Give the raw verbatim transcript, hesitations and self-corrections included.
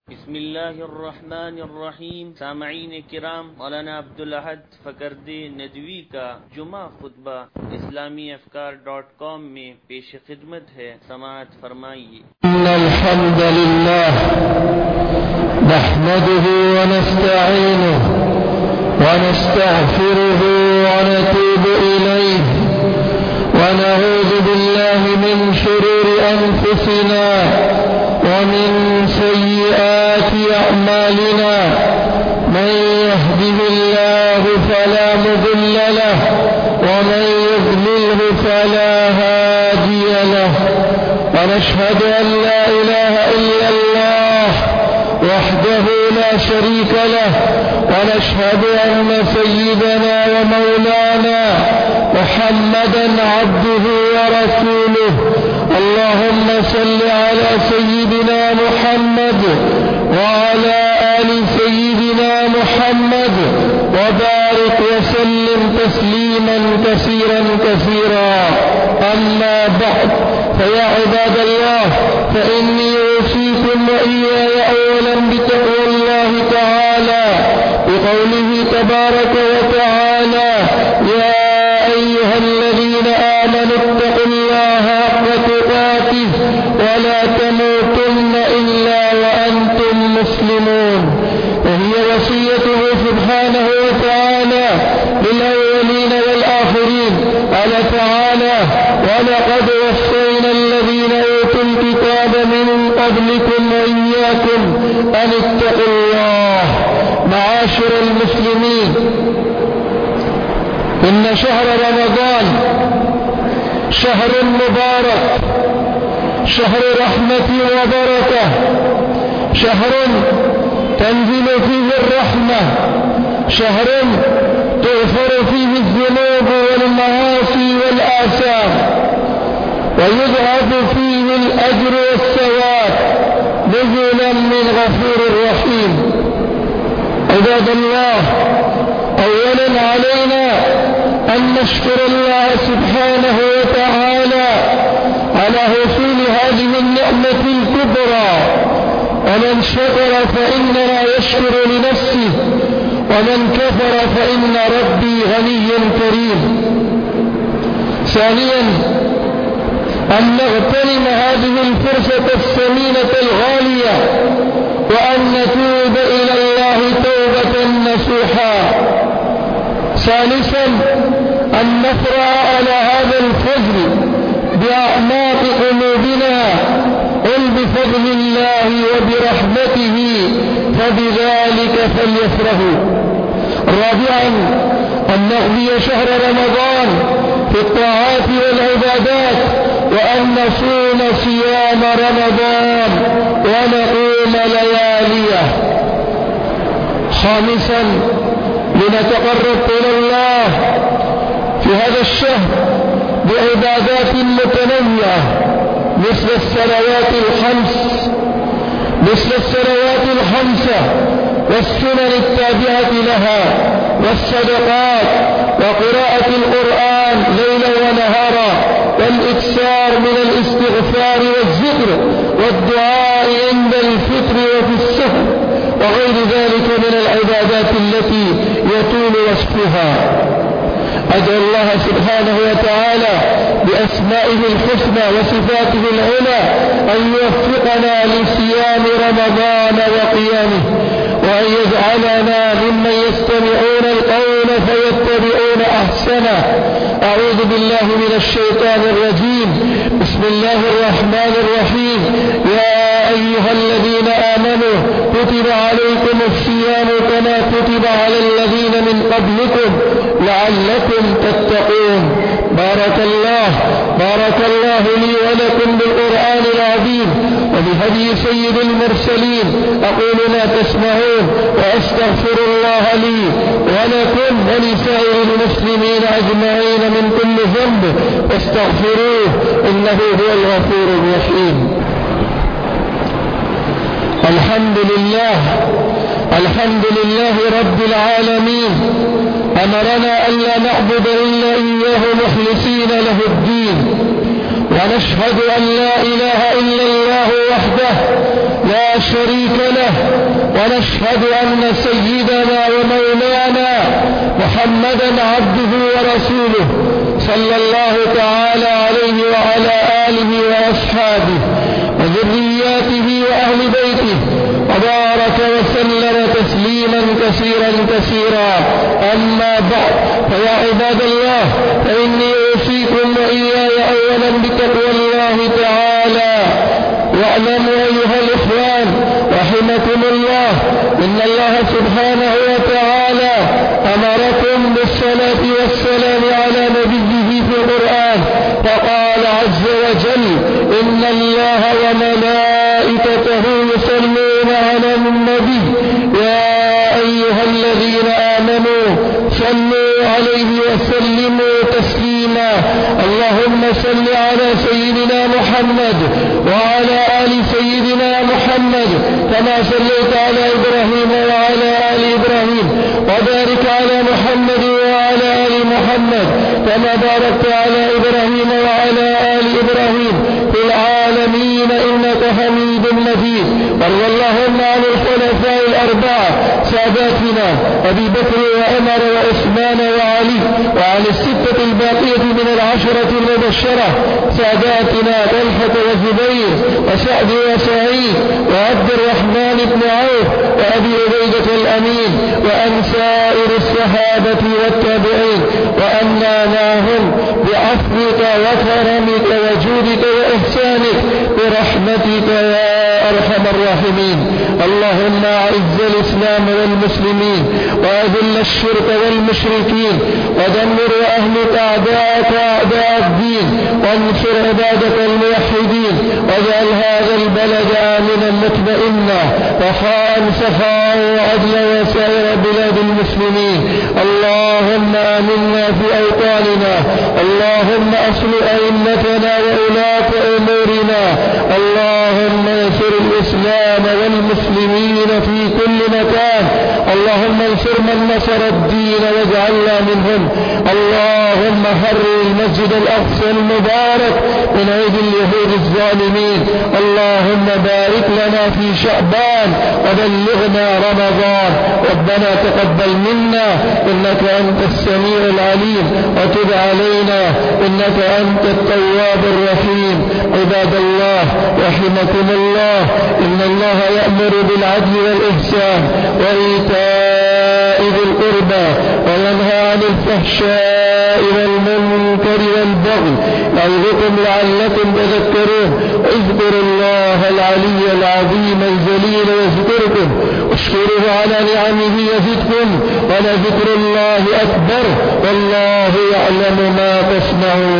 بسم الله الرحمن الرحیم. سامعین کرام، مولانا عبدالأحد فکردے ندوی کا جمعہ خطبہ اسلامی افکار ڈاٹ کام میں پیش خدمت ہے، سماعت فرمائیے۔ ان الحمد لله نحمده ونستعينه ونستغفره ونتوب إليه ونعوذ بالله من شرور أنفسنا ومن سيئات أعمالنا، من يهده الله فلا مضل له ومن يضلله فلا هادي له، ونشهد أن لا إله إلا الله وحده لا شريك له، ونشهد أن سيدنا ومولانا محمدا عبده ورسوله. اللهم صل على سيدنا محمد وعلى آل سيدنا محمد وبارك وسلم تسليما كثيرا كثيرا. أما بعد، فيا عباد الله، فإني أوصيكم وإياي أولا بتقوى الله تعالى بقوله تبارك وتعالى: يا أيها الذين آمنوا اتقوا الله حق تقاته ولا تموتن إلا وأنتم مسلمون. وهي وصيته سبحانه وتعالى للأولين والآخرين. قال تعالى: ولقد وصينا الذين أوتوا الكتاب من قبلكم وإياكم أن اتقوا الله. معاشر المسلمين، إن شهر رمضان شهر مبارك، شهر رحمة وبركة، شهر تنزل فيه الرحمة، شهر تغفر فيه الذنوب والمعاصي والآثام، ويضعف فيه الأجر والثواب نزلا من غفور رحيم. عباد الله، أولا علينا أن نشكر الله سبحانه وتعالى على حصول هذه النعمة الكبرى، ومن شكر فإنما يشكر لنفسه، ومن كفر فإن ربي غني كريم. ثانيا، أن نغتنم هذه الفرصة الثمينة الغالية، وأن نتوب إلى الله توبة نصوحا. ثالثا، أن نفرح على هذا الفضل بأعماق قلوبنا، قل بفضل الله وبرحمته فبذلك فليفرحوا. رابعا، أن نقضي شهر رمضان في الطاعات والعبادات، وأن نصوم صيام رمضان ونقوم لياليه. خامسا، لنتقرب إلى الله في هذا الشهر بعبادات متنوعة، مثل الصلوات الخمس مثل الصلوات الخمسة والسنن التابعة لها، والصدقات، وقراءة القرآن ليلا ونهارا، والإكثار من الاستغفار والذكر والدعاء عند الفطر وفي السحر، وغير ذلك من العبادات التي يطول وصفها. أدعو الله سبحانه وتعالى بأسمائه الحسنى وصفاته العلى أن يوفقنا لصيام رمضان وقيامه، وأن يجعلنا ممن يستمعون القول فيتبعون أحسنه. أعوذ بالله من الشيطان الرجيم. بسم الله الرحمن الرحيم. يا أيها الذين آمنوا كتب عليكم الصيام كما كتب على الذين من قبلكم لعلكم تتقون. بارك الله بارك الله لي ولكم بالقرآن العظيم وبهدي سيد المرسلين. أقول ما تسمعون، وأستغفر الله لي ولكم ولسائر المسلمين أجمعين من كل ذنب، فاستغفروه إنه هو الغفور الرحيم. الحمد لله الحمد لله رب العالمين، أمرنا ألا نعبد إلا إياه مخلصين له الدين، ونشهد أن لا إله إلا الله وحده لا شريك له، ونشهد أن سيدنا ومولانا محمدا عبده ورسوله صلى الله تعالى عليه وعلى آله وأصحابه وذرياته وأهل بيته وبارك وسلم تسليما كثيرا كثيرا. أما بعد، فيا عباد الله، فإني أوصيكم وإياي أولا بتقوى الله تعالى. واعلموا أيها الإخوان رحمكم الله، إن الله سبحانه وتعالى أمركم بالصلاة والسلام على نبيه في القرآن، فقال عز وجل: إن الله وملائكته يصلون على النبي يا أيها الذين آمنوا صلوا عليه وسلموا تسليما. اللهم صل على سيدنا محمد وعلى آل سيدنا محمد كما صليت على إبراهيم وعلى آل إبراهيم، وبارك على محمد وعلى آل محمد كما باركت على إبراهيم وعلى آل إبراهيم في العالمين إنك حميد مجيد. وارض اللهم عن الخلفاء الأربعة ساداتنا أبي بكر وعمر وعثمان وعلي، وعن الستة الباقية من العشرة المبشرة ساداتنا طلحة وزبير وسعد وسعيد وعبد الرحمن بن عوف وأبي عبيدة الأمين، وأن سائر الصحابة والتابعين، وأنا معهم بعفوك وكرمك وجودك وإحسانك برحمتك يا أرحم الراحمين. اللهم أعز الإسلام والمسلمين وأذل الشرك والمشركين ودمر أهلك أعداءك أعداء الدين، وانصر عبادك الموحدين، واجعل هذا البلد آمنا مطمئنا رخاء سخاء وعدلا وسائر بلاد المسلمين. اللهم آمنا في أوطاننا، اللهم أصلح أئمتنا وولاة أمورنا، اللهم انصر الإسلام والمسلمين في كل مكان، اللهم انصر من نصر الدين واجعلنا منهم. اللهم حرر المسجد الأقصى المبارك من أيدي اليهود الظالمين. اللهم بارك لنا في شعبان وبلغنا رمضان. ربنا تقبل منا إنك أنت السميع العليم، وتب علينا إنك أنت التواب الرحيم. عباد الله رحمكم الله، إن الله يأمر بالعدل والإحسان وإيتاء ذي القربى وينهى عن الفحشاء والمنكر والبغي يعظكم لعلكم تذكرون. اذكروا الله العلي العظيم الجليل يذكركم، واشكروه على نعمه يزدكم، ولذكر الله أكبر والله يعلم ما تصنعون.